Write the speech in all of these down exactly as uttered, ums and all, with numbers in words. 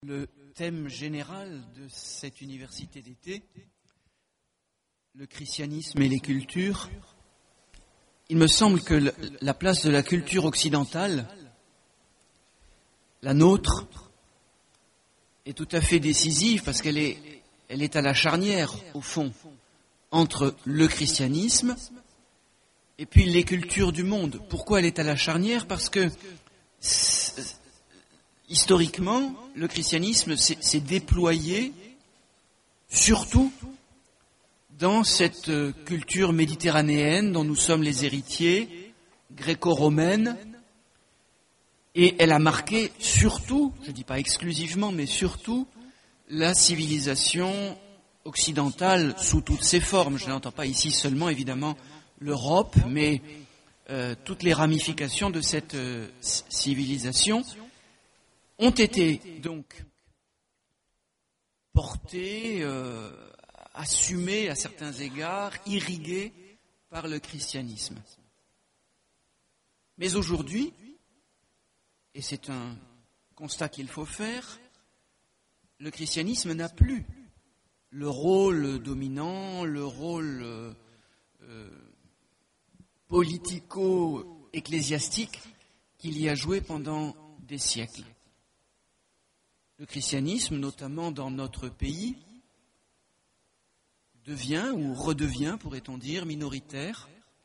Le thème général de cette université d'été, le christianisme et les cultures, il me semble que la place de la culture occidentale, la nôtre, est tout à fait décisive parce qu'elle est, elle est à la charnière, au fond, entre le christianisme et puis les cultures du monde. Pourquoi elle est à la charnière ? Parce que historiquement, le christianisme s'est déployé surtout dans cette culture méditerranéenne dont nous sommes les héritiers, gréco-romaine, et elle a marqué surtout, je ne dis pas exclusivement, mais surtout, la civilisation occidentale sous toutes ses formes. Je n'entends pas ici seulement, évidemment, l'Europe, mais euh, toutes les ramifications de cette euh, civilisation ont été donc portées, euh, assumées à certains égards, irriguées par le christianisme. Mais aujourd'hui, et c'est un constat qu'il faut faire, le christianisme n'a plus le rôle dominant, le rôle euh, euh, politico-ecclésiastique qu'il y a joué pendant des siècles. Le christianisme, notamment dans notre pays, devient ou redevient, pourrait-on dire, minoritaire.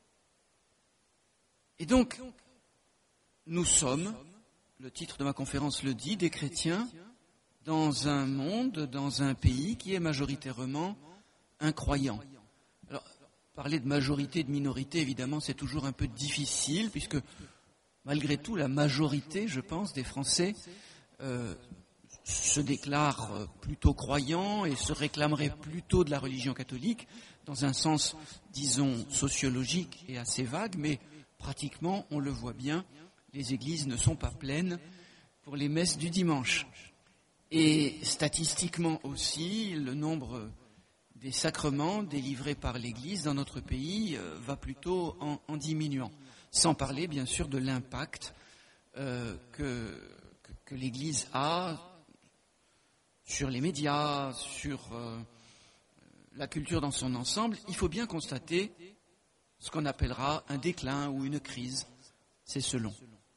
Et donc, nous sommes, le titre de ma conférence le dit, des chrétiens dans un monde, dans un pays qui est majoritairement incroyant. Alors, parler de majorité, de minorité, évidemment, c'est toujours un peu difficile, puisque malgré tout, la majorité, je pense, des Français euh, se déclarent plutôt croyants et se réclameraient plutôt de la religion catholique, dans un sens, disons, sociologique et assez vague, mais pratiquement, on le voit bien, les églises ne sont pas pleines pour les messes du dimanche. Et statistiquement aussi, le nombre des sacrements délivrés par l'Église dans notre pays euh, va plutôt en, en diminuant. Sans parler, bien sûr, de l'impact euh, que, que, que l'Église a sur les médias, sur euh, la culture dans son ensemble. Il faut bien constater ce qu'on appellera un déclin ou une crise. C'est selon.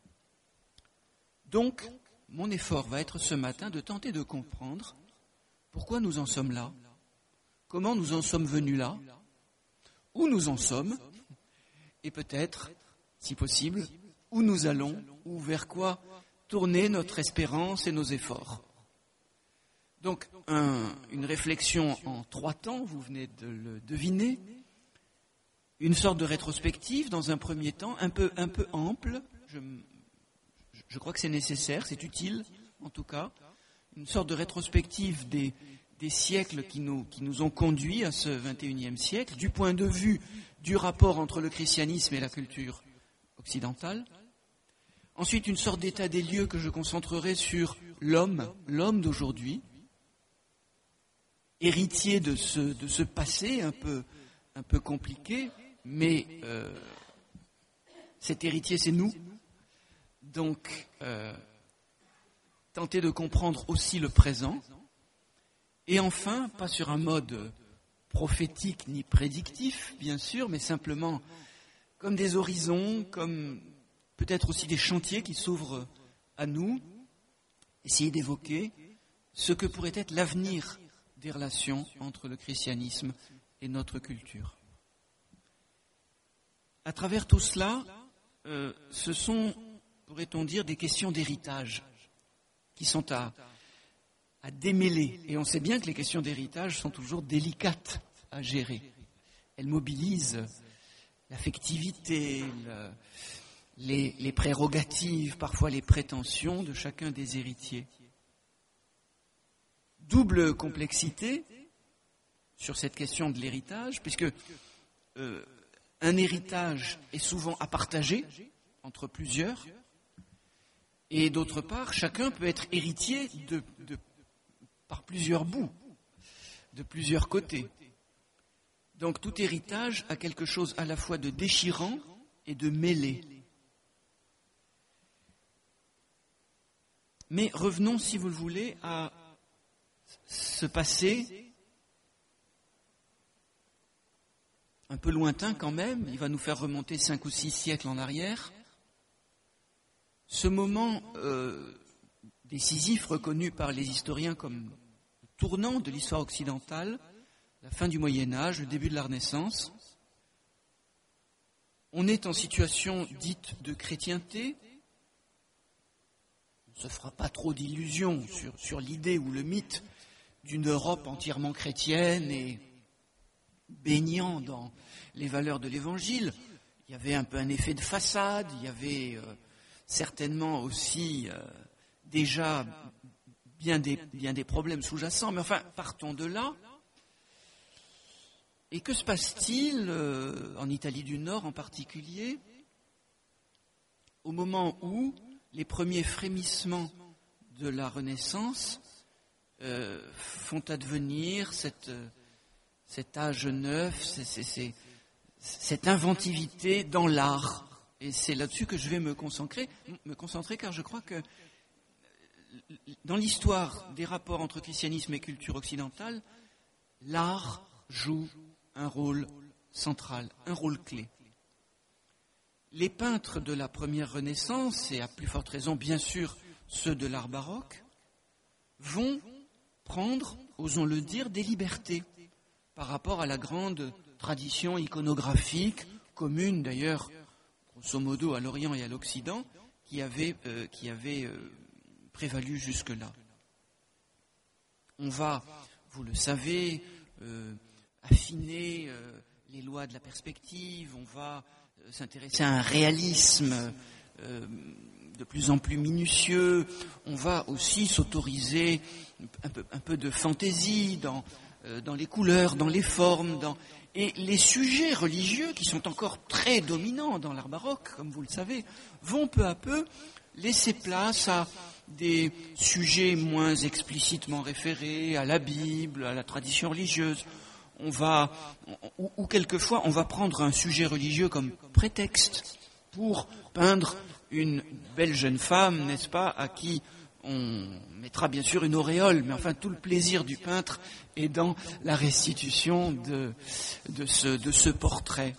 Donc, mon effort va être ce matin de tenter de comprendre pourquoi nous en sommes là, comment nous en sommes venus là, où nous en sommes, et peut-être, si possible, où nous allons, ou vers quoi tourner notre espérance et nos efforts. Donc, un, une réflexion en trois temps, vous venez de le deviner, une sorte de rétrospective dans un premier temps, un peu, un peu ample, je Je crois que c'est nécessaire, c'est utile, en tout cas, une sorte de rétrospective des, des siècles qui nous, qui nous ont conduits à ce vingt et unième siècle, du point de vue du rapport entre le christianisme et la culture occidentale. Ensuite, une sorte d'état des lieux que je concentrerai sur l'homme, l'homme d'aujourd'hui, héritier de ce, de ce passé un peu, un peu compliqué, mais euh, cet héritier, c'est nous. Donc, euh, tenter de comprendre aussi le présent. Et enfin, pas sur un mode prophétique ni prédictif, bien sûr, mais simplement comme des horizons, comme peut-être aussi des chantiers qui s'ouvrent à nous, essayer d'évoquer ce que pourrait être l'avenir des relations entre le christianisme et notre culture. À travers tout cela, euh, ce sont, pourrait-on dire, des questions d'héritage qui sont à, à démêler. Et on sait bien que les questions d'héritage sont toujours délicates à gérer. Elles mobilisent l'affectivité, le, les, les prérogatives, parfois les prétentions de chacun des héritiers. Double complexité sur cette question de l'héritage, puisque euh, un héritage est souvent à partager entre plusieurs, et d'autre part, chacun peut être héritier de, de, par plusieurs bouts, de plusieurs côtés. Donc tout héritage a quelque chose à la fois de déchirant et de mêlé. Mais revenons, si vous le voulez, à ce passé un peu lointain quand même, il va nous faire remonter cinq ou six siècles en arrière. Ce moment euh, décisif reconnu par les historiens comme le tournant de l'histoire occidentale, la fin du Moyen-Âge, le début de la Renaissance. On est en situation dite de chrétienté. On ne se fera pas trop d'illusions sur, sur l'idée ou le mythe d'une Europe entièrement chrétienne et baignant dans les valeurs de l'Évangile. Il y avait un peu un effet de façade, il y avait euh, certainement aussi euh, déjà bien des, bien des problèmes sous-jacents, mais enfin, partons de là. Et que se passe-t-il euh, en Italie du Nord en particulier, au moment où les premiers frémissements de la Renaissance euh, font advenir cette... Euh, cet âge neuf, c'est, c'est, c'est, cette inventivité dans l'art. Et c'est là-dessus que je vais me concentrer, me concentrer car je crois que dans l'histoire des rapports entre christianisme et culture occidentale, l'art joue un rôle central, un rôle clé. Les peintres de la première Renaissance, et à plus forte raison bien sûr ceux de l'art baroque, vont prendre, osons le dire, des libertés par rapport à la grande tradition iconographique, commune d'ailleurs, grosso modo, à l'Orient et à l'Occident, qui avait, euh, qui avait euh, prévalu jusque-là. On va, vous le savez, euh, affiner euh, les lois de la perspective, on va euh, s'intéresser à un réalisme euh, de plus en plus minutieux, on va aussi s'autoriser un peu, un peu de fantaisie dans... dans les couleurs, dans les formes, dans... et les sujets religieux, qui sont encore très dominants dans l'art baroque, comme vous le savez, vont peu à peu laisser place à des sujets moins explicitement référés à la Bible, à la tradition religieuse. On va, ou, ou quelquefois, on va prendre un sujet religieux comme prétexte pour peindre une belle jeune femme, n'est-ce pas, à qui on mettra bien sûr une auréole, mais enfin tout le plaisir du peintre est dans la restitution de, de, ce, de ce portrait.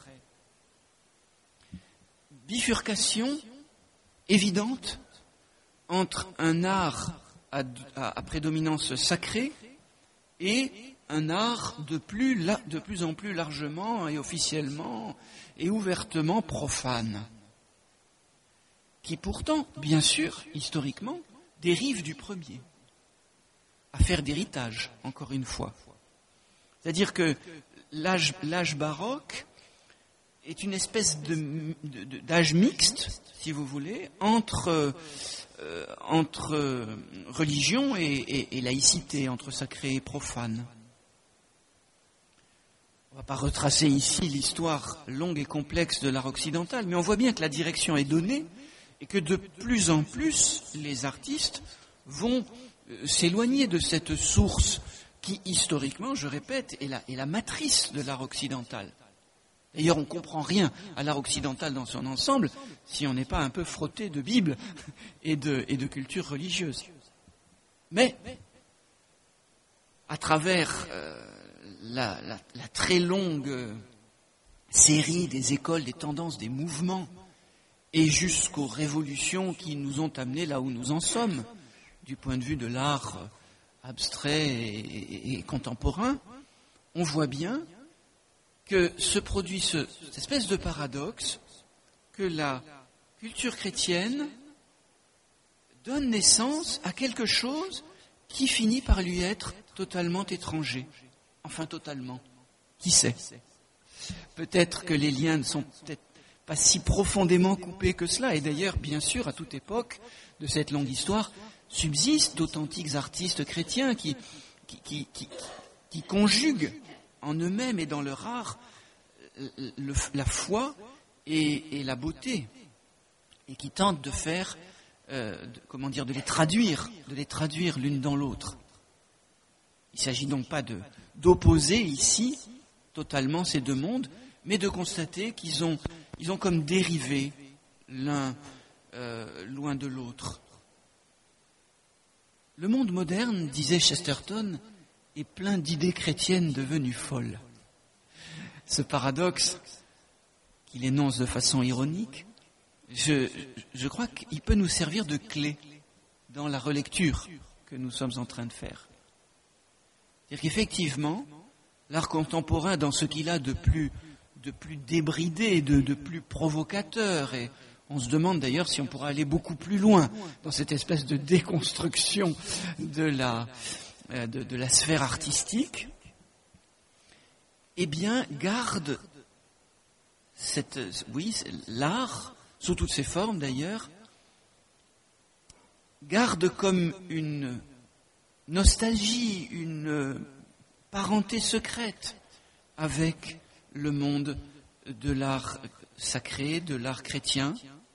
Bifurcation évidente entre un art à, à, à prédominance sacrée et un art de plus, de plus en plus largement et officiellement et ouvertement profane, qui pourtant, bien sûr, historiquement, dérive du premier. Affaire d'héritage, encore une fois. C'est-à-dire que l'âge, l'âge baroque est une espèce de, de, de, d'âge mixte, si vous voulez, entre, euh, entre religion et, et, et laïcité, entre sacré et profane. On ne va pas retracer ici l'histoire longue et complexe de l'art occidental, mais on voit bien que la direction est donnée et que de plus en plus les artistes vont euh, s'éloigner de cette source qui, historiquement, je répète, est la, est la matrice de l'art occidental. D'ailleurs, on ne comprend rien à l'art occidental dans son ensemble si on n'est pas un peu frotté de Bible et de, et de culture religieuse. Mais, à travers euh, la, la, la très longue série des écoles, des tendances, des mouvements, et jusqu'aux révolutions qui nous ont amenés là où nous en sommes, du point de vue de l'art abstrait et, et, et contemporain, on voit bien que se produit ce, cette espèce de paradoxe que la culture chrétienne donne naissance à quelque chose qui finit par lui être totalement étranger. Enfin, totalement. Qui sait ? Peut-être que les liens ne sont peut-être pas si profondément coupés que cela. Et d'ailleurs, bien sûr, à toute époque de cette longue histoire, subsistent d'authentiques artistes chrétiens qui, qui, qui, qui, qui conjuguent en eux-mêmes et dans leur art le, la foi et, et la beauté, et qui tentent de faire, euh, de, comment dire, de les traduire, de les traduire l'une dans l'autre. Il ne s'agit donc pas de, d'opposer ici totalement ces deux mondes, mais de constater qu'ils ont, ils ont comme dérivé l'un euh, loin de l'autre. Le monde moderne, disait Chesterton, est plein d'idées chrétiennes devenues folles. Ce paradoxe, qu'il énonce de façon ironique, je, je crois qu'il peut nous servir de clé dans la relecture que nous sommes en train de faire. C'est-à-dire qu'effectivement, l'art contemporain, dans ce qu'il a de plus, de plus débridé, de, de plus provocateur, et on se demande d'ailleurs si on pourra aller beaucoup plus loin dans cette espèce de déconstruction de la, de, de la sphère artistique, eh bien, garde cette, oui, l'art, sous toutes ses formes d'ailleurs, garde comme une nostalgie, une parenté secrète avec le monde de l'art sacré, de l'art chrétien,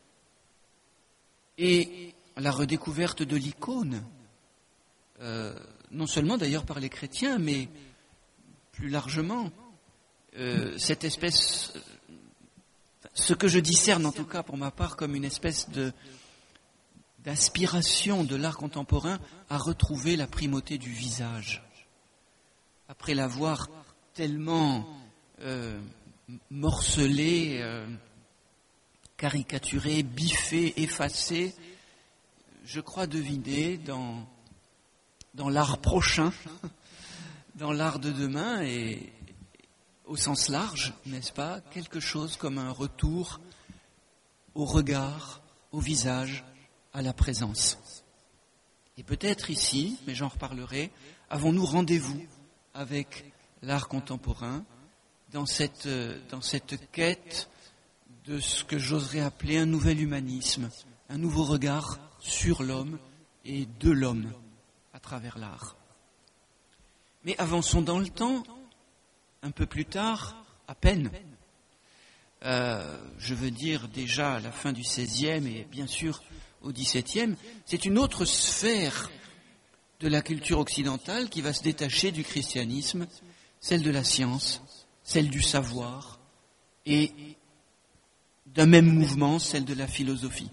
et la redécouverte de l'icône, euh, non seulement d'ailleurs par les chrétiens, mais plus largement, euh, cette espèce, ce que je discerne en tout cas pour ma part comme une espèce de d'aspiration de l'art contemporain à retrouver la primauté du visage. Après l'avoir tellement euh, morcelé, euh, caricaturé, biffé, effacé, je crois deviner dans, dans l'art prochain, dans l'art de demain et au sens large, n'est-ce pas, quelque chose comme un retour au regard, au visage, à la présence. Et peut-être ici, mais j'en reparlerai, avons-nous rendez-vous avec l'art contemporain dans cette, dans cette quête de ce que j'oserais appeler un nouvel humanisme, un nouveau regard sur l'homme et de l'homme à travers l'art. Mais avançons dans le temps, un peu plus tard, à peine, euh, je veux dire déjà à la fin du seizième et bien sûr au dix-septième, c'est une autre sphère de la culture occidentale qui va se détacher du christianisme, celle de la science, celle du savoir, et d'un même mouvement, celle de la philosophie.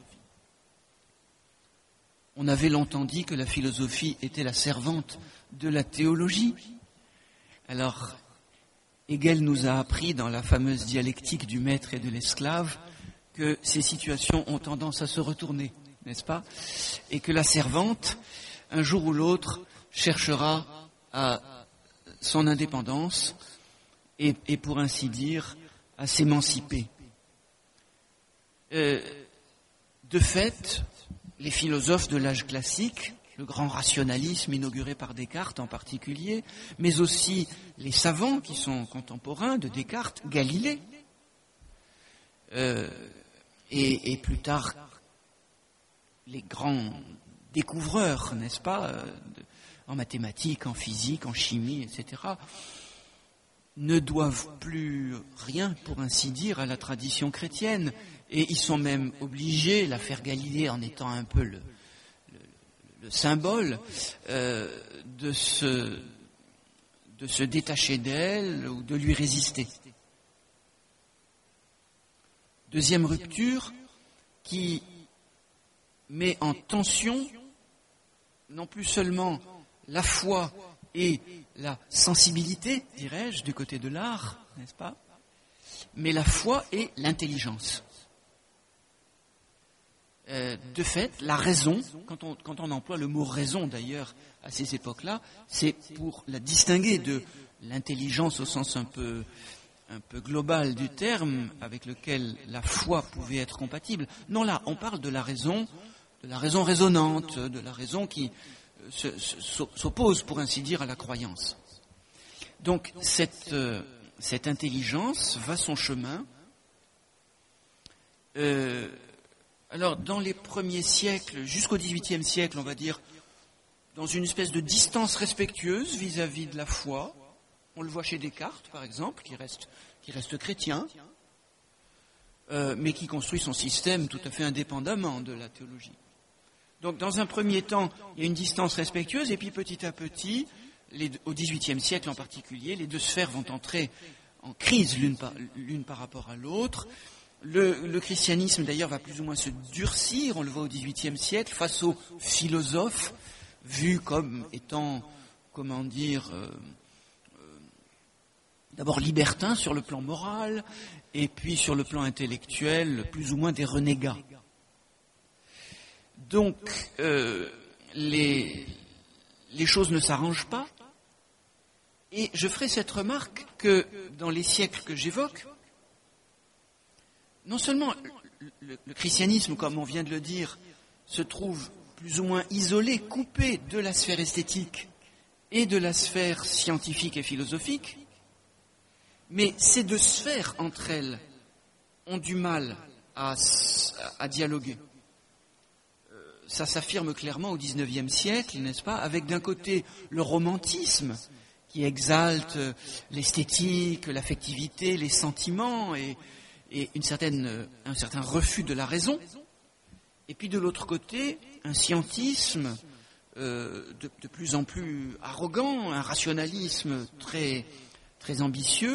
On avait longtemps dit que la philosophie était la servante de la théologie. Alors, Hegel nous a appris dans la fameuse dialectique du maître et de l'esclave que ces situations ont tendance à se retourner, n'est-ce pas? Et que la servante, un jour ou l'autre, cherchera à son indépendance et, et pour ainsi dire, à s'émanciper. Euh, de fait, les philosophes de l'âge classique, le grand rationalisme inauguré par Descartes en particulier, mais aussi les savants qui sont contemporains de Descartes, Galilée, euh, et, et plus tard les grands découvreurs, n'est-ce pas, de, en mathématiques, en physique, en chimie, et cetera, ne doivent plus rien, pour ainsi dire, à la tradition chrétienne. Et ils sont même obligés, l'affaire Galilée en étant un peu le, le, le symbole, euh, de, se, de se détacher d'elle ou de lui résister. Deuxième rupture qui met en tension non plus seulement la foi et la sensibilité, dirais-je, du côté de l'art, n'est-ce pas, mais la foi et l'intelligence. Euh, de fait, la raison, quand on, quand on emploie le mot raison d'ailleurs à ces époques-là, c'est pour la distinguer de l'intelligence au sens un peu, un peu global du terme avec lequel la foi pouvait être compatible. Non, là, on parle de la raison, de la raison raisonnante, de la raison qui se, se, s'oppose, pour ainsi dire, à la croyance. Donc, cette, euh, cette intelligence va son chemin. Euh, alors, dans les premiers siècles, jusqu'au dix-huitième siècle, on va dire, dans une espèce de distance respectueuse vis-à-vis de la foi. On le voit chez Descartes, par exemple, qui reste, qui reste chrétien, euh, mais qui construit son système tout à fait indépendamment de la théologie. Donc, dans un premier temps, il y a une distance respectueuse, et puis petit à petit, les, au dix-huitième siècle en particulier, les deux sphères vont entrer en crise l'une par, l'une par rapport à l'autre. Le, le christianisme, d'ailleurs, va plus ou moins se durcir, on le voit au dix-huitième siècle, face aux philosophes vu comme étant, comment dire, euh, euh, d'abord libertins sur le plan moral, et puis sur le plan intellectuel, plus ou moins des renégats. Donc, euh, les, les choses ne s'arrangent pas, et je ferai cette remarque que dans les siècles que j'évoque, non seulement le, le christianisme, comme on vient de le dire, se trouve plus ou moins isolé, coupé de la sphère esthétique et de la sphère scientifique et philosophique, mais ces deux sphères entre elles ont du mal à, à dialoguer. Ça s'affirme clairement au dix-neuvième siècle, n'est-ce pas, avec d'un côté le romantisme qui exalte l'esthétique, l'affectivité, les sentiments et, et une certaine, un certain refus de la raison, et puis de l'autre côté un scientisme euh, de, de plus en plus arrogant, un rationalisme très, très ambitieux,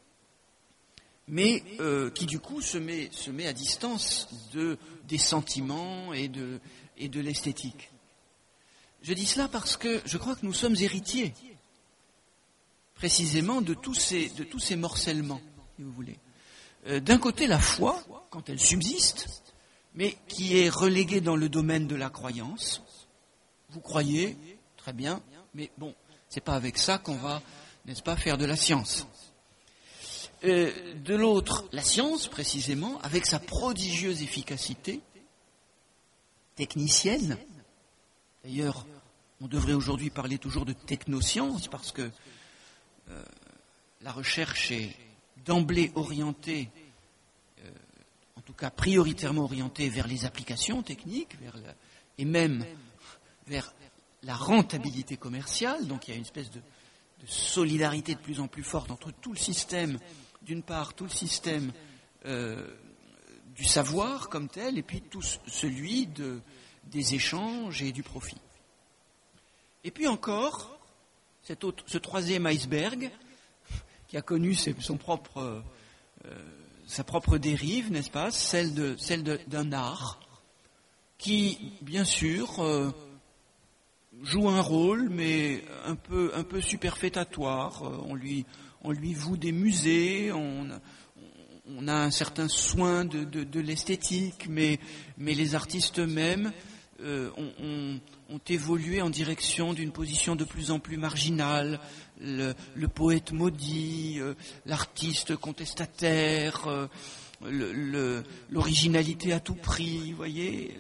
mais euh, qui du coup se met, se met à distance de, des sentiments et de, et de l'esthétique. Je dis cela parce que je crois que nous sommes héritiers, précisément, de tous ces, de tous ces morcellements, si vous voulez. Euh, d'un côté, la foi, quand elle subsiste, mais qui est reléguée dans le domaine de la croyance. Vous croyez, très bien, mais bon, c'est pas avec ça qu'on va, n'est-ce pas, faire de la science. Euh, de l'autre, la science, précisément, avec sa prodigieuse efficacité technicienne. D'ailleurs, on devrait aujourd'hui parler toujours de technosciences, parce que euh, la recherche est d'emblée orientée, euh, en tout cas prioritairement orientée vers les applications techniques, vers la, et même vers la rentabilité commerciale. Donc il y a une espèce de, de solidarité de plus en plus forte entre tout le système, d'une part tout le système euh, du savoir comme tel, et puis tout celui de, des échanges et du profit. Et puis encore, cet autre, ce troisième iceberg, qui a connu ses, son propre, euh, sa propre dérive, n'est-ce pas, celle, de, celle de, d'un art, qui, bien sûr, euh, joue un rôle, mais un peu, un peu superfétatoire. On lui, on lui voue des musées, on, on a un certain soin de, de, de l'esthétique, mais, mais les artistes eux-mêmes euh, ont, ont, ont évolué en direction d'une position de plus en plus marginale. Le, le poète maudit, euh, l'artiste contestataire, euh, le, le, l'originalité à tout prix, vous voyez.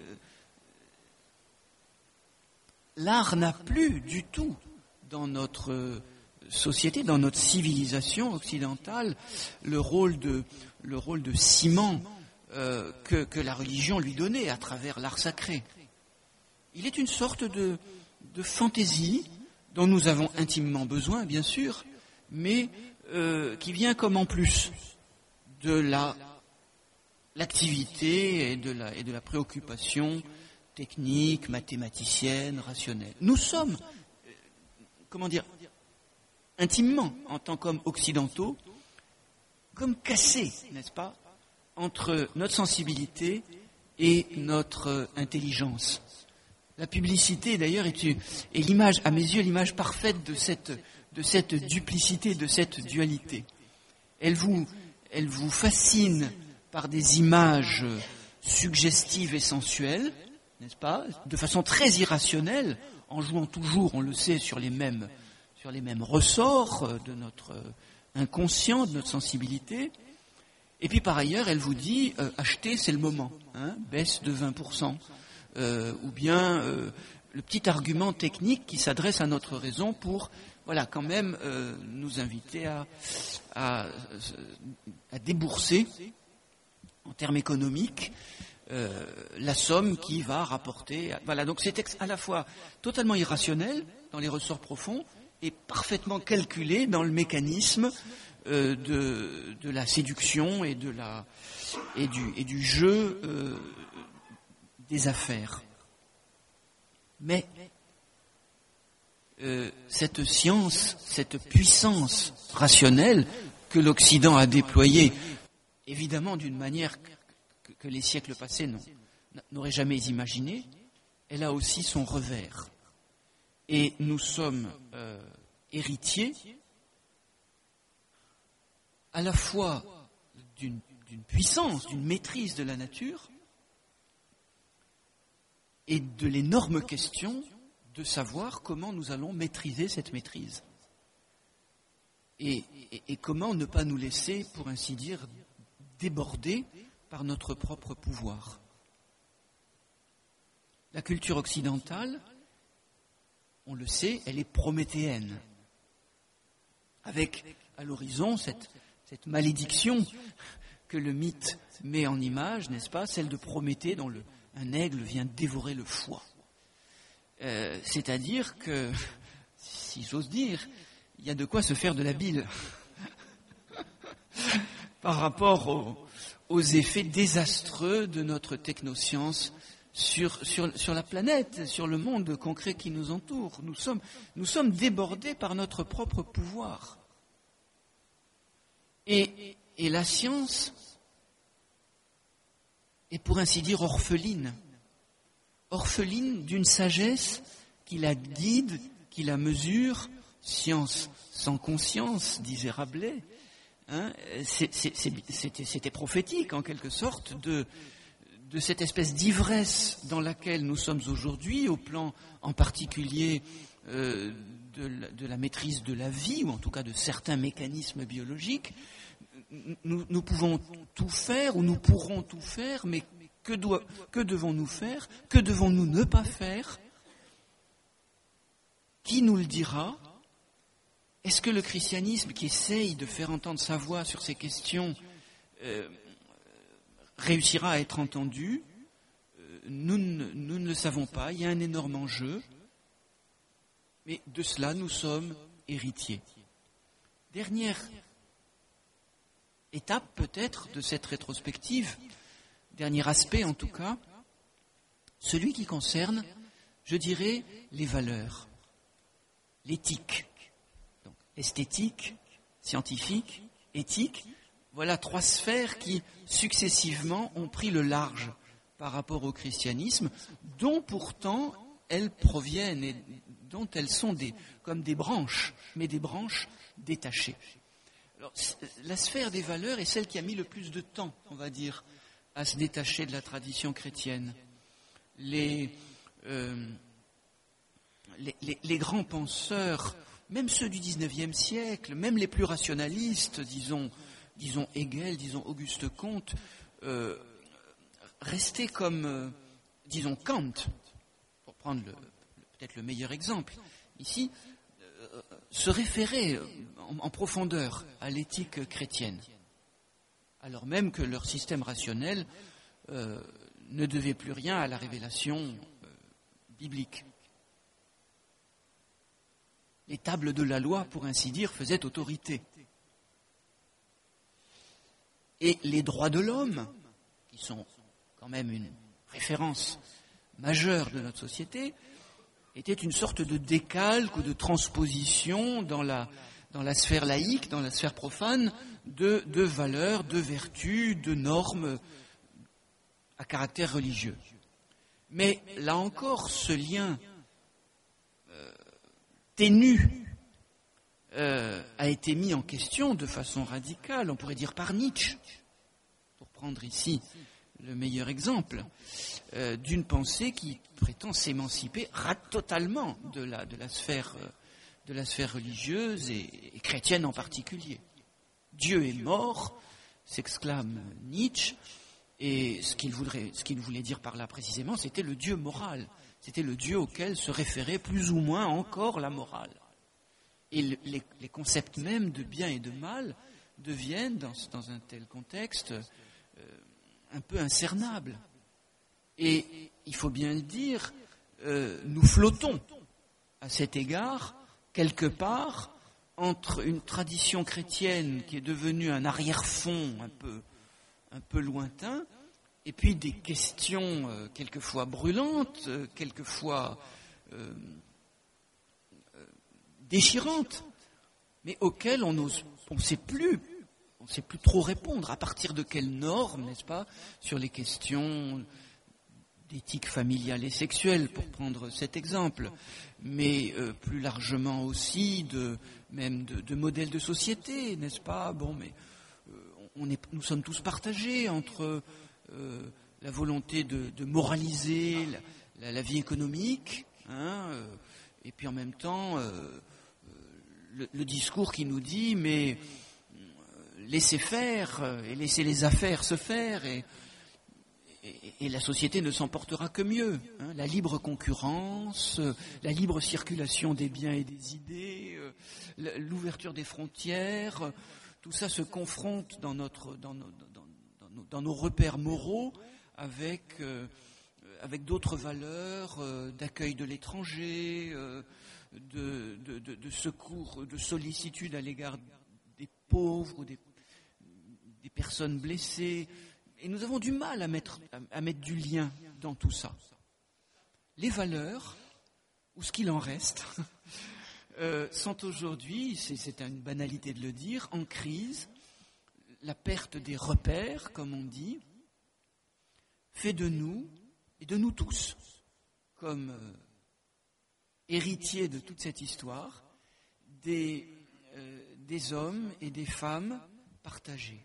L'art n'a plus du tout dans notre société, dans notre civilisation occidentale, le rôle de, le rôle de ciment euh, que, que la religion lui donnait à travers l'art sacré. Il est une sorte de, de fantaisie dont nous avons intimement besoin, bien sûr, mais euh, qui vient comme en plus de la, l'activité et de la, et de la préoccupation technique, mathématicienne, rationnelle. Nous sommes, euh, comment dire, intimement, en tant qu'hommes occidentaux, comme cassés, n'est-ce pas, entre notre sensibilité et notre euh, intelligence. La publicité, d'ailleurs, est, est l'image, à mes yeux, l'image parfaite de cette, de cette duplicité, de cette dualité. Elle vous, elle vous fascine par des images suggestives et sensuelles, n'est-ce pas, de façon très irrationnelle, en jouant toujours, on le sait, sur les mêmes, sur les mêmes ressorts de notre inconscient, de notre sensibilité. Et puis par ailleurs, elle vous dit, euh, achetez, c'est le moment, hein, baisse de vingt pour cent. Euh, ou bien euh, le petit argument technique qui s'adresse à notre raison pour, voilà, quand même euh, nous inviter à, à, à débourser, en termes économiques, euh, la somme qui va rapporter. Voilà, donc c'est à la fois totalement irrationnel dans les ressorts profonds et parfaitement calculé dans le mécanisme euh, de, de la séduction et de la et du et du jeu euh, des affaires. Mais euh, cette science, cette puissance rationnelle que l'Occident a déployée, évidemment d'une manière que, que les siècles passés n'auraient jamais imaginée, elle a aussi son revers. Et nous sommes euh, héritiers à la fois d'une, d'une puissance, d'une maîtrise de la nature et de l'énorme question de savoir comment nous allons maîtriser cette maîtrise. Et, et, et comment ne pas nous laisser, pour ainsi dire, déborder par notre propre pouvoir. La culture occidentale, on le sait, elle est prométhéenne, avec à l'horizon cette, cette malédiction que le mythe met en image, n'est-ce pas, celle de Prométhée dont le, un aigle vient dévorer le foie. Euh, c'est-à-dire que, si j'ose dire, il y a de quoi se faire de la bile par rapport aux, aux effets désastreux de notre technoscience sur, sur, sur la planète, sur le monde concret qui nous entoure. Nous sommes, nous sommes débordés par notre propre pouvoir. Et, et la science est, pour ainsi dire, orpheline. Orpheline d'une sagesse qui la guide, qui la mesure. Science sans conscience, disait Rabelais. Hein, c'est, c'est, c'était, c'était prophétique, en quelque sorte, de, de cette espèce d'ivresse dans laquelle nous sommes aujourd'hui, au plan en particulier euh, de, la, de la maîtrise de la vie, ou en tout cas de certains mécanismes biologiques. Nous, nous pouvons tout faire, ou nous pourrons tout faire, mais que, doit, que devons-nous faire? Que devons-nous ne pas faire? Qui nous le dira? Est-ce que le christianisme, qui essaye de faire entendre sa voix sur ces questions, euh, réussira à être entendu? euh, nous, ne, nous ne le savons pas. Il y a un énorme enjeu. Mais de cela, nous sommes héritiers. Dernière étape, peut-être, de cette rétrospective, dernier aspect en tout cas, celui qui concerne, je dirais, les valeurs, l'éthique. Esthétique, scientifique, éthique, voilà trois sphères qui, successivement, ont pris le large par rapport au christianisme, dont pourtant elles proviennent et dont elles sont des, comme des branches, mais des branches détachées. Alors, la sphère des valeurs est celle qui a mis le plus de temps, on va dire, à se détacher de la tradition chrétienne. Les, euh, les, les, les grands penseurs, même ceux du dix-neuvième siècle, même les plus rationalistes, disons, disons Hegel, disons Auguste Comte, euh, restaient comme, euh, disons Kant, pour prendre le, peut-être le meilleur exemple, ici, euh, se référaient en, en profondeur à l'éthique chrétienne, alors même que leur système rationnel euh, ne devait plus rien à la révélation euh, biblique. Les tables de la loi, pour ainsi dire, faisaient autorité. Et les droits de l'homme, qui sont quand même une référence majeure de notre société, étaient une sorte de décalque ou de transposition dans la, dans la sphère laïque, dans la sphère profane, de, de valeurs, de vertus, de normes à caractère religieux. Mais là encore, ce lien ténu euh, a été mis en question de façon radicale, on pourrait dire par Nietzsche, pour prendre ici le meilleur exemple, euh, d'une pensée qui prétend s'émanciper totalement de la, de la sphère, euh, de la sphère religieuse et, et chrétienne en particulier. Dieu est mort, s'exclame Nietzsche, et ce qu'il voudrait, ce qu'il voulait dire par là précisément, c'était le Dieu moral. C'était le Dieu auquel se référait plus ou moins encore la morale. Et le, les, les concepts mêmes de bien et de mal deviennent, dans, dans un tel contexte, euh, un peu incernables. Et il faut bien le dire, euh, nous flottons à cet égard, quelque part, entre une tradition chrétienne qui est devenue un arrière-fond un peu, un peu lointain, et puis des questions euh, quelquefois brûlantes, euh, quelquefois euh, euh, déchirantes, mais auxquelles on n'ose, on ne sait plus, on ne sait plus trop répondre. À partir de quelles normes, n'est-ce pas, sur les questions d'éthique familiale et sexuelle, pour prendre cet exemple, mais euh, plus largement aussi de même de, de modèles de société, n'est-ce pas? Bon, mais euh, on est, nous sommes tous partagés entre euh, la volonté de, de moraliser la, la, la vie économique, hein, euh, et puis en même temps euh, le, le discours qui nous dit mais euh, laissez faire euh, et laissez les affaires se faire et Et, et la société ne s'en portera que mieux. Hein, la libre concurrence, euh, la libre circulation des biens et des idées, euh, l'ouverture des frontières, euh, tout ça se confronte dans, notre, dans, nos, dans, dans, nos, dans nos repères moraux avec, euh, avec d'autres valeurs euh, d'accueil de l'étranger, euh, de, de, de, de secours, de sollicitude à l'égard des pauvres ou des, des personnes blessées. Et nous avons du mal à mettre, à mettre du lien dans tout ça. Les valeurs, ou ce qu'il en reste, euh, sont aujourd'hui, c'est, c'est une banalité de le dire, en crise. La perte des repères, comme on dit, fait de nous, et de nous tous, comme euh, héritiers de toute cette histoire, des, euh, des hommes et des femmes partagés.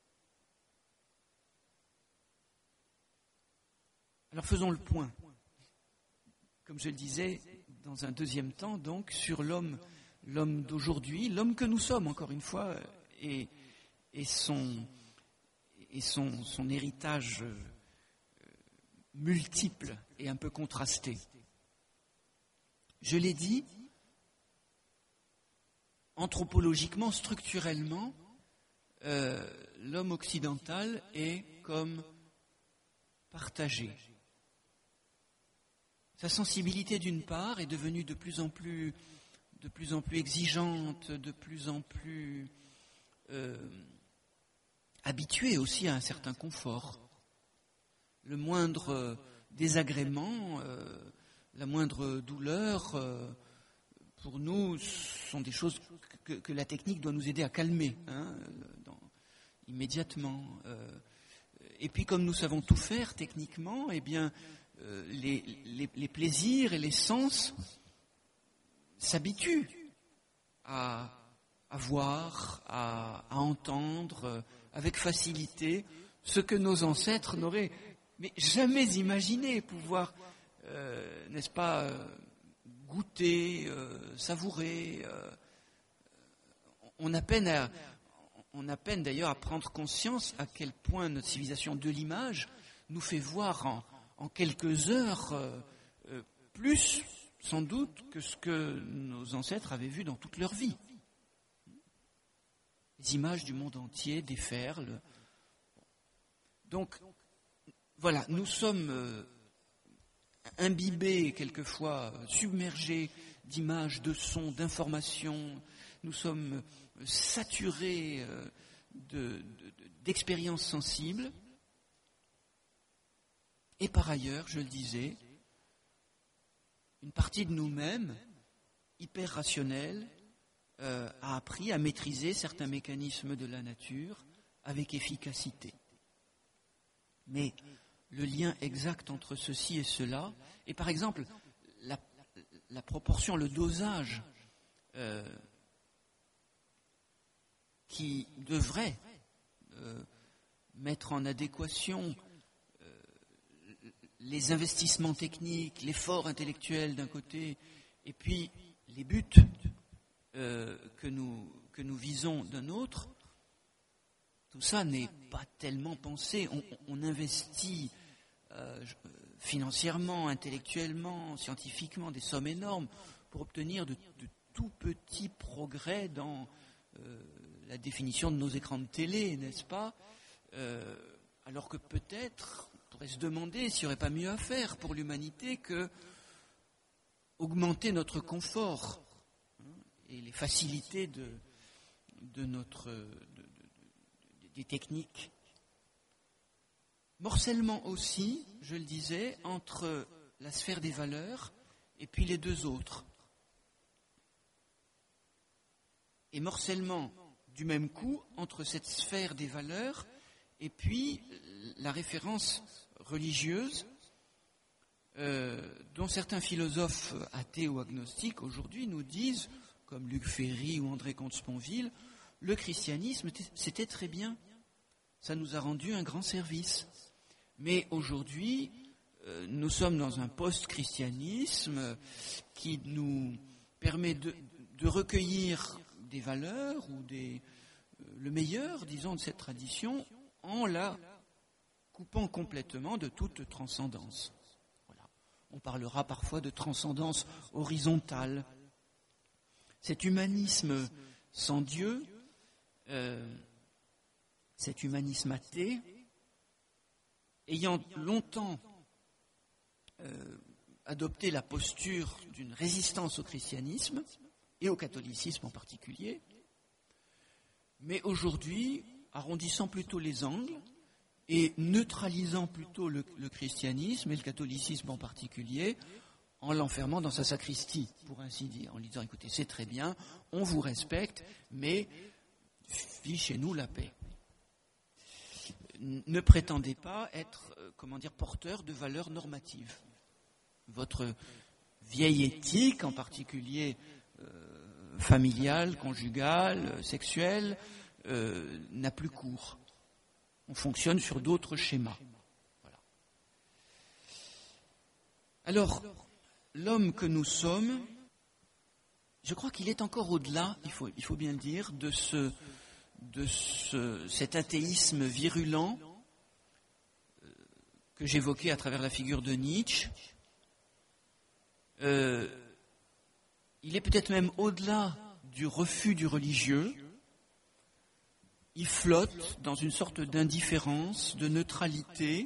Alors faisons le point, comme je le disais, dans un deuxième temps, donc, sur l'homme, l'homme d'aujourd'hui, l'homme que nous sommes, encore une fois, et, et, son, et son, son héritage multiple et un peu contrasté. Je l'ai dit, anthropologiquement, structurellement, euh, l'homme occidental est comme partagé. Sa sensibilité, d'une part, est devenue de plus en plus, de plus en plus exigeante, de plus en plus euh, habituée aussi à un certain confort. Le moindre désagrément, euh, la moindre douleur, euh, pour nous, sont des choses que, que la technique doit nous aider à calmer, hein, dans, immédiatement. Euh, et puis, comme nous savons tout faire techniquement, eh bien, Euh, les, les, les plaisirs et les sens s'habituent à, à voir, à, à entendre euh, avec facilité ce que nos ancêtres n'auraient mais jamais imaginé pouvoir, euh, n'est-ce pas, euh, goûter, euh, savourer. Euh, on a peine à, on a peine d'ailleurs à prendre conscience à quel point notre civilisation de l'image nous fait voir en en quelques heures, euh, euh, plus sans doute que ce que nos ancêtres avaient vu dans toute leur vie. Les images du monde entier déferlent. Donc, voilà, nous sommes euh, imbibés, quelquefois submergés d'images, de sons, d'informations. Nous sommes saturés euh, de, de, d'expériences sensibles. Et par ailleurs, je le disais, une partie de nous-mêmes, hyper rationnelle, euh, a appris à maîtriser certains mécanismes de la nature avec efficacité. Mais le lien exact entre ceci et cela, et par exemple, la, la proportion, le dosage euh, qui devrait euh, mettre en adéquation les investissements techniques, l'effort intellectuel d'un côté, et puis les buts euh, que nous, que nous visons d'un autre, tout ça n'est pas tellement pensé. On, on investit euh, financièrement, intellectuellement, scientifiquement des sommes énormes pour obtenir de, de tout petits progrès dans euh, la définition de nos écrans de télé, n'est-ce pas, euh, alors que peut-être on pourrait se demander s'il n'y aurait pas mieux à faire pour l'humanité que augmenter notre confort, hein, et les facilités de, de notre, de, de, de, des techniques. Morcellement aussi, je le disais, entre la sphère des valeurs et puis les deux autres. Et morcellement, du même coup, entre cette sphère des valeurs et puis la référence religieuse euh, dont certains philosophes athées ou agnostiques aujourd'hui nous disent, comme Luc Ferry ou André Comte-Sponville, le christianisme, c'était très bien, ça nous a rendu un grand service. Mais aujourd'hui, euh, nous sommes dans un post-christianisme qui nous permet de, de recueillir des valeurs ou des, euh, le meilleur, disons, de cette tradition en la coupant complètement de toute transcendance. Voilà. On parlera parfois de transcendance horizontale. Cet humanisme sans Dieu, euh, cet humanisme athée, ayant longtemps euh, adopté la posture d'une résistance au christianisme et au catholicisme en particulier, mais aujourd'hui, arrondissant plutôt les angles et neutralisant plutôt le, le christianisme et le catholicisme en particulier, en l'enfermant dans sa sacristie, pour ainsi dire, en lui disant, écoutez, c'est très bien, on vous respecte, mais fichez-nous la paix. Ne prétendez pas être, euh, comment dire, porteur de valeurs normatives. Votre vieille éthique, en particulier euh, familiale, conjugale, sexuelle, euh, n'a plus cours. On fonctionne sur d'autres schémas. Voilà. Alors, l'homme que nous sommes, je crois qu'il est encore au-delà, il faut, il faut bien le dire, de ce, de ce, cet athéisme virulent euh, que j'évoquais à travers la figure de Nietzsche. Euh, il est peut-être même au-delà du refus du religieux. Il flotte dans une sorte d'indifférence, de neutralité,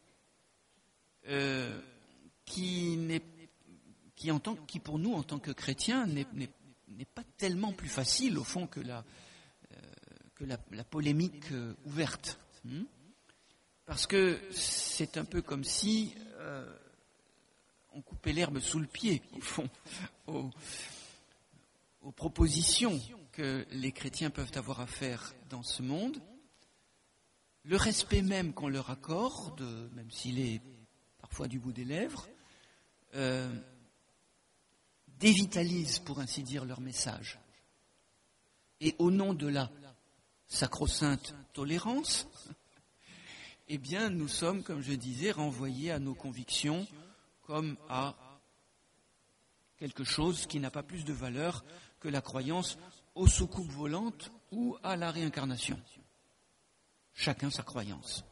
euh, qui, n'est, qui, en tant, qui pour nous, en tant que chrétiens, n'est, n'est, n'est pas tellement plus facile, au fond, que la, euh, que la, la polémique euh, ouverte. Hum Parce que c'est un peu comme si euh, on coupait l'herbe sous le pied, au fond, aux, aux propositions que les chrétiens peuvent avoir à faire dans ce monde. Le respect même qu'on leur accorde, même s'il est parfois du bout des lèvres, euh, dévitalise, pour ainsi dire, leur message. Et au nom de la sacro-sainte tolérance, eh bien, nous sommes, comme je disais, renvoyés à nos convictions comme à quelque chose qui n'a pas plus de valeur que la croyance aux soucoupes volantes ou à la réincarnation. Chacun sa croyance.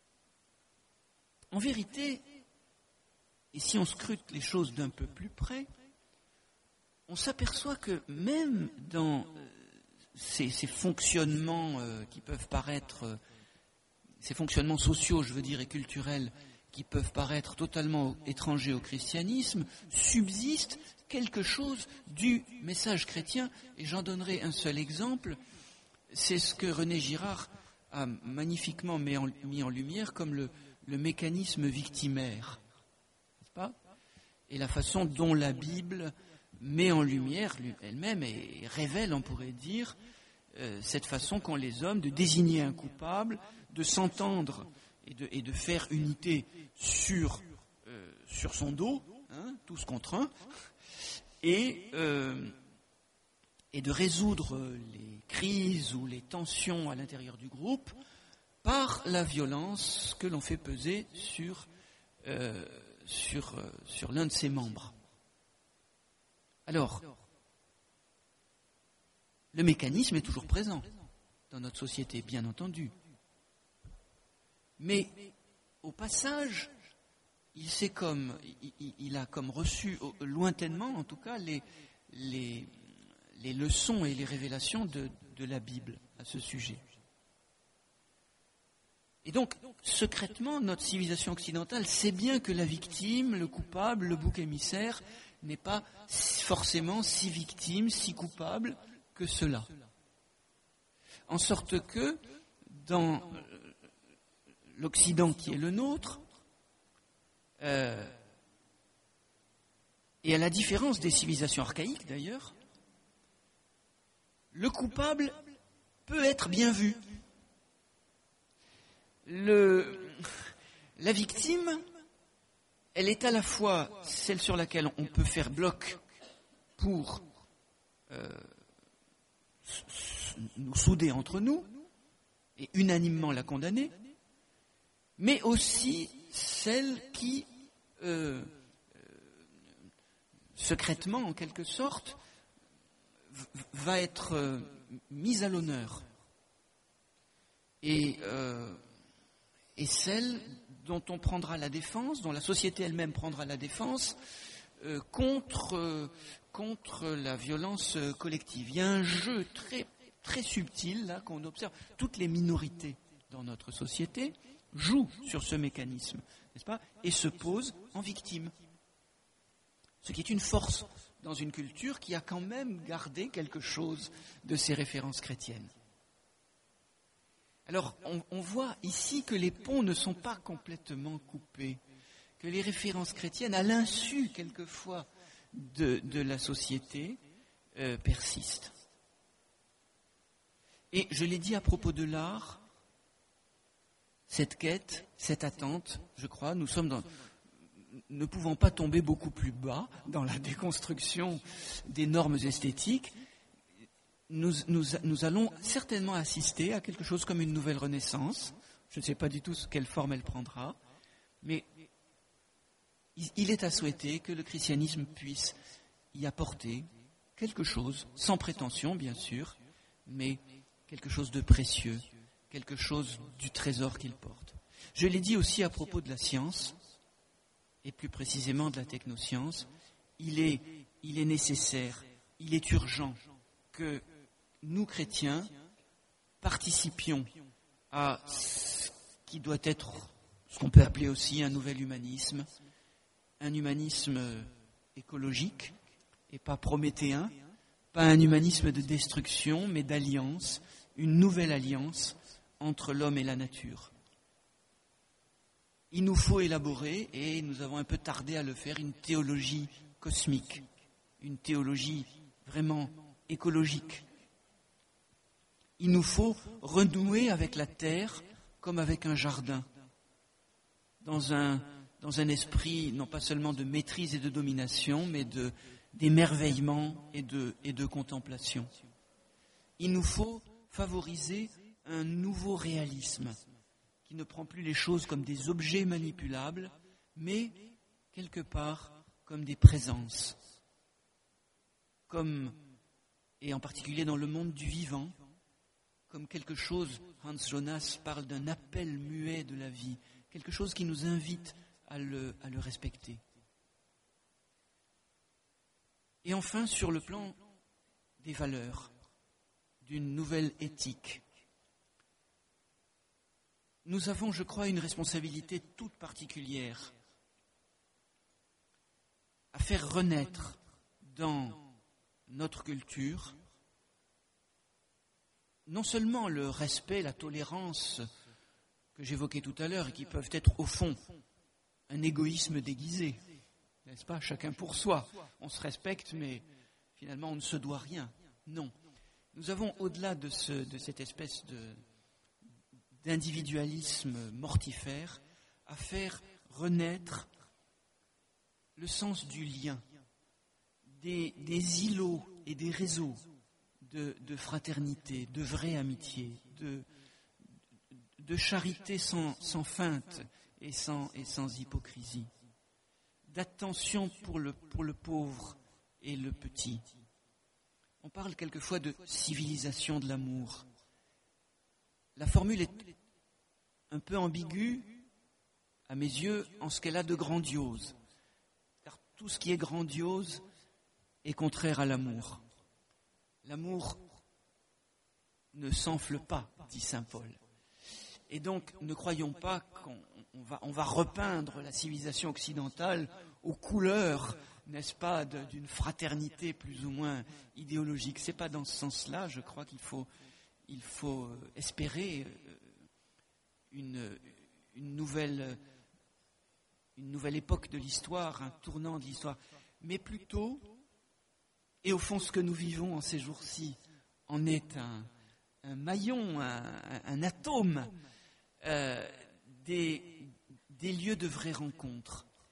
En vérité, et si on scrute les choses d'un peu plus près, on s'aperçoit que même dans ces, ces fonctionnements euh, qui peuvent paraître, euh, ces fonctionnements sociaux, je veux dire, et culturels, qui peuvent paraître totalement étrangers au christianisme, subsiste quelque chose du message chrétien, et j'en donnerai un seul exemple, c'est ce que René Girard a magnifiquement mis en, mis en lumière comme le, le mécanisme victimaire, n'est-ce pas ? Et la façon dont la Bible met en lumière elle-même et révèle, on pourrait dire, euh, cette façon qu'ont les hommes de désigner un coupable, de s'entendre et de, et de faire unité sur, euh, sur son dos, hein, tous contre un, et, euh, et de résoudre les crises ou les tensions à l'intérieur du groupe par la violence que l'on fait peser sur, euh, sur, euh, sur l'un de ses membres. Alors, le mécanisme est toujours présent dans notre société, bien entendu. Mais au passage, il, s'est comme, il, il a comme reçu, lointainement en tout cas, les, les, les leçons et les révélations de, de la Bible à ce sujet. Et donc, secrètement, notre civilisation occidentale sait bien que la victime, le coupable, le bouc émissaire, n'est pas forcément si victime, si coupable que cela. En sorte que, dans l'Occident qui est le nôtre, euh, et à la différence des civilisations archaïques d'ailleurs, le coupable peut être bien vu. Le, la victime elle est à la fois celle sur laquelle on peut faire bloc pour euh, nous souder entre nous et unanimement la condamner, mais aussi celle qui, euh, secrètement en quelque sorte, va être euh, mise à l'honneur. Et, euh, et celle dont on prendra la défense, dont la société elle-même prendra la défense, euh, contre, euh, contre la violence collective. Il y a un jeu très, très subtil là qu'on observe. Toutes les minorités dans notre société jouent sur ce mécanisme, n'est-ce pas, et se posent en victime. Ce qui est une force dans une culture qui a quand même gardé quelque chose de ses références chrétiennes. Alors, on, on voit ici que les ponts ne sont pas complètement coupés, que les références chrétiennes, à l'insu quelquefois de, de la société, euh, persistent. Et je l'ai dit à propos de l'art, cette quête, cette attente, je crois, nous sommes dans, ne pouvons pas tomber beaucoup plus bas dans la déconstruction des normes esthétiques. Nous, nous, nous allons certainement assister à quelque chose comme une nouvelle renaissance. Je ne sais pas du tout quelle forme elle prendra, mais il est à souhaiter que le christianisme puisse y apporter quelque chose, sans prétention bien sûr, mais quelque chose de précieux, quelque chose du trésor qu'il porte. Je l'ai dit aussi à propos de la science, et plus précisément de la technoscience, il est, il est nécessaire, il est urgent que nous, chrétiens, participions à ce qui doit être ce qu'on peut appeler aussi un nouvel humanisme, un humanisme écologique et pas prométhéen, pas un humanisme de destruction, mais d'alliance, une nouvelle alliance entre l'homme et la nature. Il nous faut élaborer, et nous avons un peu tardé à le faire, une théologie cosmique, une théologie vraiment écologique. Il nous faut renouer avec la terre comme avec un jardin, dans un, dans un esprit non pas seulement de maîtrise et de domination, mais de, d'émerveillement et de, et de contemplation. Il nous faut favoriser un nouveau réalisme qui ne prend plus les choses comme des objets manipulables, mais quelque part comme des présences, comme, et en particulier dans le monde du vivant, comme quelque chose, Hans Jonas parle d'un appel muet de la vie, quelque chose qui nous invite à le, à le respecter. Et enfin, sur le plan des valeurs, d'une nouvelle éthique, nous avons, je crois, une responsabilité toute particulière à faire renaître dans notre culture non seulement le respect, la tolérance que j'évoquais tout à l'heure et qui peuvent être au fond un égoïsme déguisé, n'est-ce pas, chacun pour soi, on se respecte mais finalement on ne se doit rien. Non, nous avons au-delà de, ce, de cette espèce de, d'individualisme mortifère à faire renaître le sens du lien, des, des îlots et des réseaux de, de fraternité, de vraie amitié, de, de charité sans, sans feinte et sans, et sans hypocrisie, d'attention pour le, pour le pauvre et le petit. On parle quelquefois de civilisation de l'amour. La formule est un peu ambiguë, à mes yeux, en ce qu'elle a de grandiose. Car tout ce qui est grandiose est contraire à l'amour. L'amour ne s'enfle pas, dit saint Paul. Et donc, ne croyons pas qu'on on va, on va repeindre la civilisation occidentale aux couleurs, n'est-ce pas, de, d'une fraternité plus ou moins idéologique. C'est pas dans ce sens-là, je crois qu'il faut, il faut espérer une, une nouvelle, une nouvelle époque de l'histoire, un tournant de l'histoire, mais plutôt, et au fond ce que nous vivons en ces jours-ci en est un, un maillon, un, un atome, euh, des, des lieux de vraies rencontres,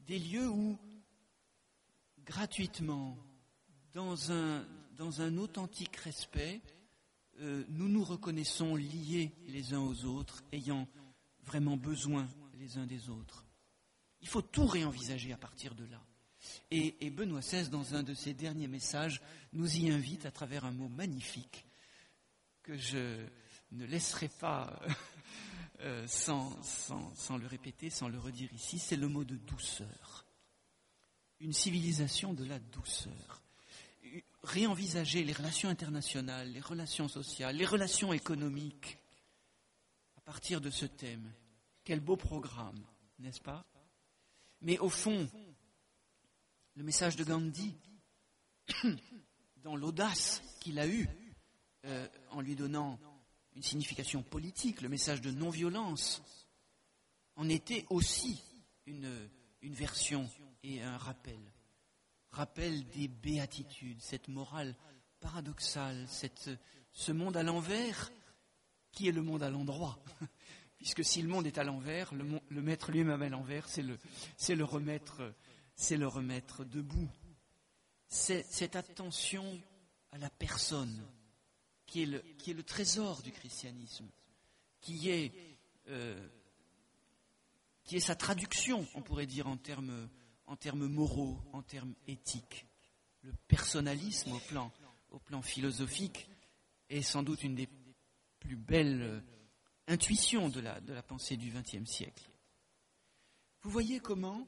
des lieux où, gratuitement, dans un, dans un authentique respect, euh, nous nous reconnaissons liés les uns aux autres, ayant vraiment besoin les uns des autres. Il faut tout réenvisager à partir de là. Et, et Benoît seize, dans un de ses derniers messages, nous y invite à travers un mot magnifique que je ne laisserai pas euh, sans, sans, sans le répéter, sans le redire ici, c'est le mot de douceur. Une civilisation de la douceur. Réenvisager les relations internationales, les relations sociales, les relations économiques à partir de ce thème. Quel beau programme, n'est-ce pas? Mais au fond, le message de Gandhi, dans l'audace qu'il a eue, euh, en lui donnant une signification politique, le message de non-violence, en était aussi une, une version et un rappel. Rappel des béatitudes, cette morale paradoxale, cette, ce monde à l'envers, qui est le monde à l'endroit. Puisque si le monde est à l'envers, le, le mettre lui-même à l'envers, c'est le, c'est le remettre, c'est le remettre debout. C'est cette attention à la personne qui est le, qui est le trésor du christianisme, qui est, euh, qui est sa traduction, on pourrait dire, en termes, en termes moraux, en termes éthiques. Le personnalisme au plan, au plan philosophique est sans doute une des plus belles intuitions de la, de la pensée du vingtième siècle. Vous voyez comment,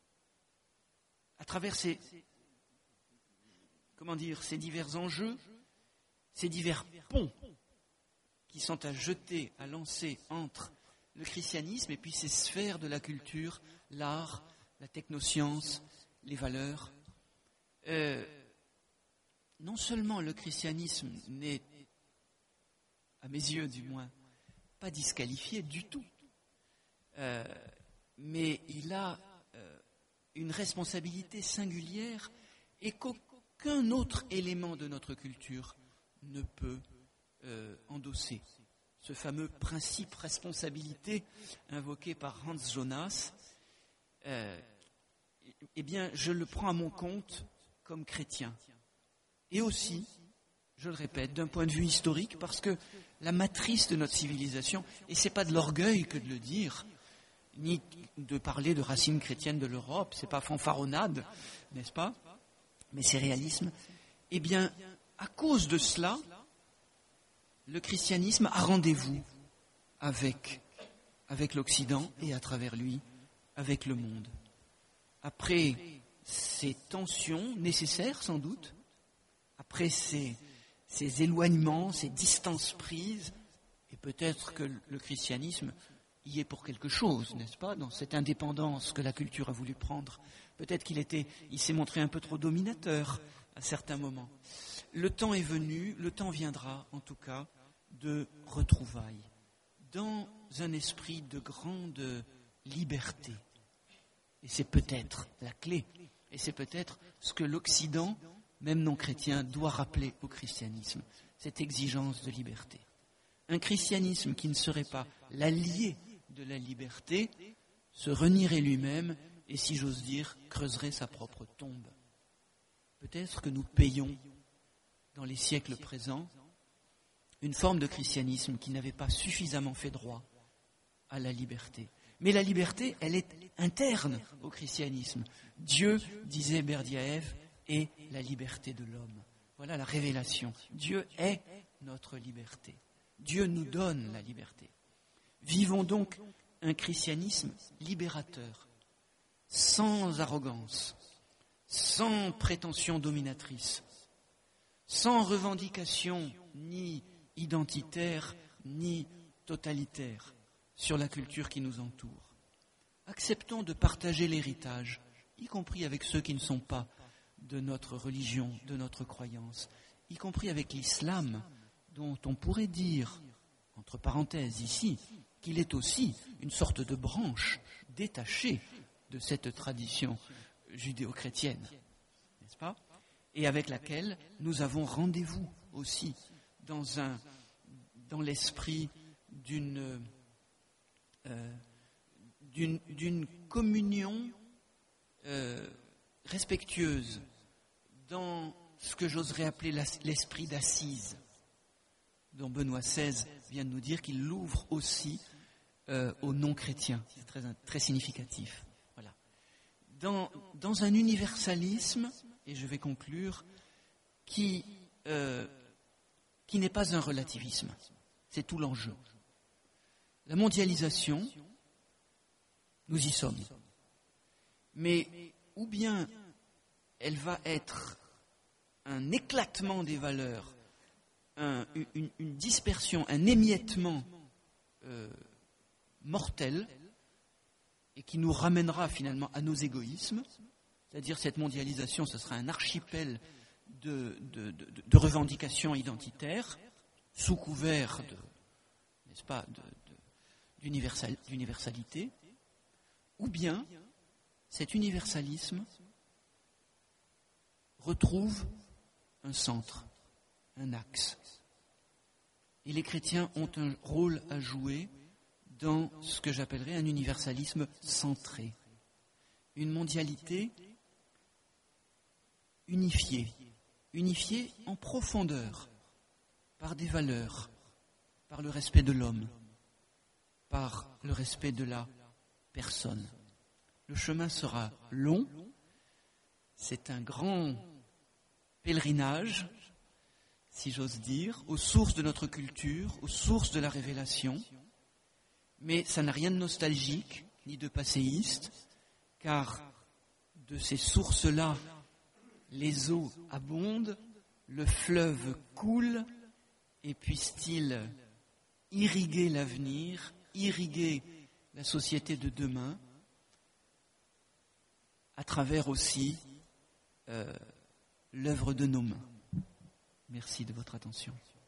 à travers ces, comment dire, ces divers enjeux, ces divers ponts qui sont à jeter, à lancer entre le christianisme et puis ces sphères de la culture, l'art, la technoscience, les valeurs, euh, non seulement le christianisme n'est, à mes yeux du moins, pas disqualifié du tout, euh, mais il a euh, une responsabilité singulière et qu'aucun autre élément de notre culture ne peut euh, endosser. Ce fameux principe responsabilité invoqué par Hans Jonas, euh, eh bien, je le prends à mon compte comme chrétien. Et aussi, je le répète, d'un point de vue historique, parce que la matrice de notre civilisation, et c'est pas de l'orgueil que de le dire, ni de parler de racines chrétiennes de l'Europe, c'est pas fanfaronnade, n'est-ce pas? Mais c'est réalisme. Eh bien, à cause de cela, le christianisme a rendez-vous avec, avec l'Occident et à travers lui, avec le monde. Après ces tensions nécessaires sans doute, après ces, ces éloignements, ces distances prises, et peut-être que le christianisme y est pour quelque chose, n'est-ce pas, dans cette indépendance que la culture a voulu prendre. Peut-être qu'il était, il s'est montré un peu trop dominateur à certains moments. Le temps est venu, le temps viendra en tout cas, de retrouvailles, dans un esprit de grande liberté. Et c'est peut-être la clé, et c'est peut-être ce que l'Occident, même non chrétien, doit rappeler au christianisme, cette exigence de liberté. Un christianisme qui ne serait pas l'allié de la liberté se renierait lui-même et, si j'ose dire, creuserait sa propre tombe. Peut-être que nous payons, dans les siècles présents, une forme de christianisme qui n'avait pas suffisamment fait droit à la liberté. Mais la liberté, elle est interne au christianisme. Dieu, disait Berdiaev, est la liberté de l'homme. Voilà la révélation. Dieu est notre liberté. Dieu nous donne la liberté. Vivons donc un christianisme libérateur, sans arrogance, sans prétention dominatrice, sans revendication ni identitaire ni totalitaire sur la culture qui nous entoure. Acceptons de partager l'héritage, y compris avec ceux qui ne sont pas de notre religion, de notre croyance, y compris avec l'islam, dont on pourrait dire, entre parenthèses ici, qu'il est aussi une sorte de branche détachée de cette tradition judéo-chrétienne, n'est-ce pas? Et avec laquelle nous avons rendez-vous aussi dans, un, dans l'esprit d'une, euh, d'une, d'une communion euh, respectueuse dans ce que j'oserais appeler l'esprit d'assise, dont Benoît seize vient de nous dire qu'il l'ouvre aussi euh, aux non-chrétiens. C'est très, très significatif. Voilà. Dans, dans un universalisme, et je vais conclure, qui, euh, qui n'est pas un relativisme. C'est tout l'enjeu. La mondialisation, nous y sommes. Mais ou bien elle va être un éclatement des valeurs, un, une, une dispersion, un émiettement euh, mortel, et qui nous ramènera finalement à nos égoïsmes, c'est-à-dire cette mondialisation, ce sera un archipel de, de, de, de revendications identitaires, sous couvert de, n'est-ce pas, de, de, d'universal, d'universalité, ou bien cet universalisme retrouve un centre, un axe. Et les chrétiens ont un rôle à jouer dans ce que j'appellerais un universalisme centré, une mondialité unifiée, unifiée en profondeur, par des valeurs, par le respect de l'homme, par le respect de la personne. Le chemin sera long, c'est un grand pèlerinage, si j'ose dire, aux sources de notre culture, aux sources de la révélation, mais ça n'a rien de nostalgique, ni de passéiste, car de ces sources-là, les eaux abondent, le fleuve coule, et puisse-t-il irriguer l'avenir, irriguer la société de demain, à travers aussi euh, l'œuvre de nos mains. Merci de votre attention.